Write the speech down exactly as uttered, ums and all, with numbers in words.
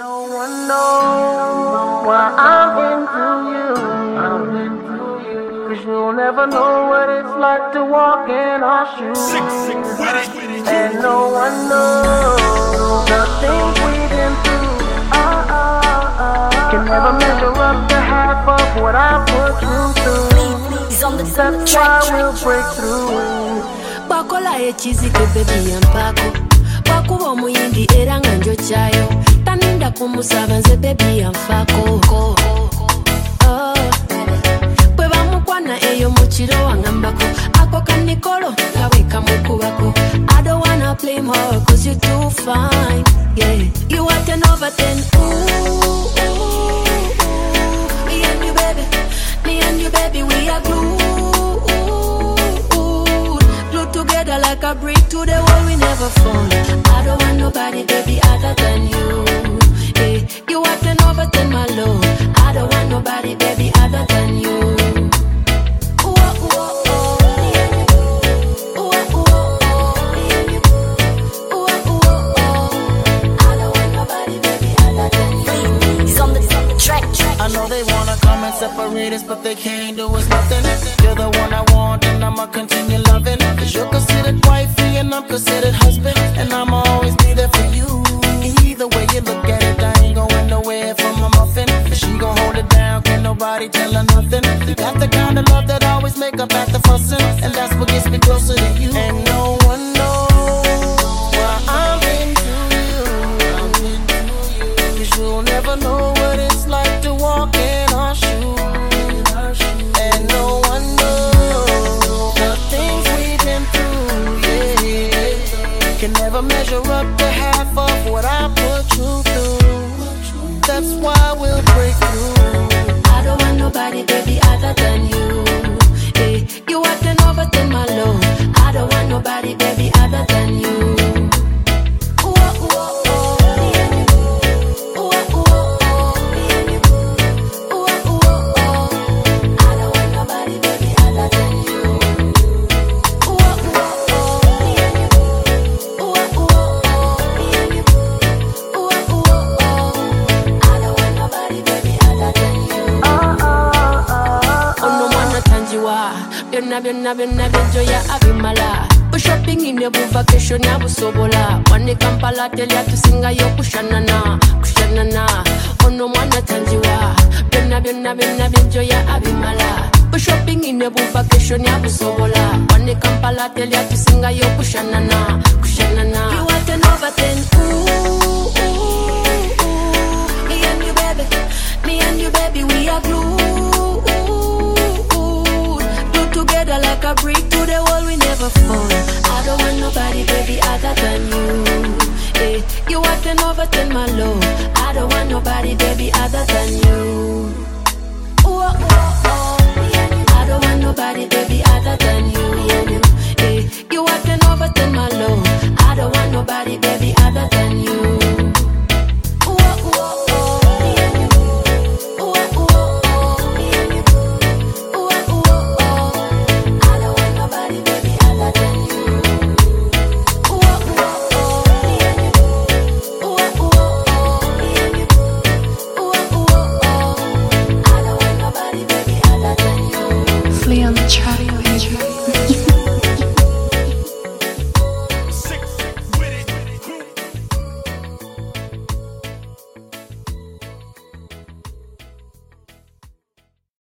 No one knows why I'm into you. I'm into you. Cause you'll never know what it's like to walk in our shoes. And no one knows the things we've been through. Uh, uh, uh, can never measure up to half of what I put you through. That's why we'll break through. Bakola echizike baby yampako Bakuba omuyindi era nga njo chayo Taninda kumusaba nze baby yamfako Oh Bwe bamukwana eyo mukiro wangambako Ako kanikolo kaweka mukubako I don't wanna play more cause you're too fine Yeah, you are ten over ten Ooh, ooh, ooh. Me and you baby Me and you baby we are glue Together like a brick to the wall, we never fall. I don't want nobody, baby, other than you. Hey, you are ten over ten, my love. I don't want nobody, baby, other than you. Ooh, ooh, ooh, ooh. Ooh, ooh, ooh. Ooh, ooh, ooh. I don't want nobody, baby, other than you. He's on the, he's on the track, track. I know they wanna come and separate us, but they can't do us nothing. You're the one I want, and I'ma continue loving. Cause you're considered wifey, and I'm considered husband. And I'ma always be there for you. Either way you look at it, I ain't going nowhere from a muffin. But she gon' hold it down, can't nobody tell her nothing. Got the kind of love that always make up at the fussing. And that's what gets me closer to you. And no one knows why I'm into you. Cause you'll never know what it's like to walk in our shoes. And no one knows the things we've been through, yeah. Can never measure up to half of what I put you through. That's why we'll break through. I don't want nobody, baby, other than you. Hey, you are ten over ten, my love. I don't want nobody, baby, other than you. Ooh, ooh, ooh, ooh. Ooh, ooh, ooh. Ooh, ooh, ooh. I don't want nobody, baby, other than you. Ooh, ooh, ooh. Ooh, ooh, ooh. Ooh, ooh, ooh. I don't want nobody, baby, other than you. Ono mwana tanjiwa Byonna byonna byonna byenjoya abimala Shopping in ebu vacation yabusobola Wane Kampala telya tusingayo kushanana Kushanana Ono mwana tanjiwa Byonna byonna byonna byenjoya abimala Shopping in ebu vacation yabusobola Wane Kampala telya tusingayo kushanana Kushanana You are ten over ten Ooh, ooh, ooh. Me and you baby Me and you baby we are glue Together like a brick to the wall, we never fall. I don't want nobody, baby, other than you. Hey, you are ten over ten, my love. I don't want nobody, baby, other than you. Ooh, ooh, ooh. I don't want nobody, baby, other than you. Hey, you are ten over ten, my love. I don't want nobody, baby,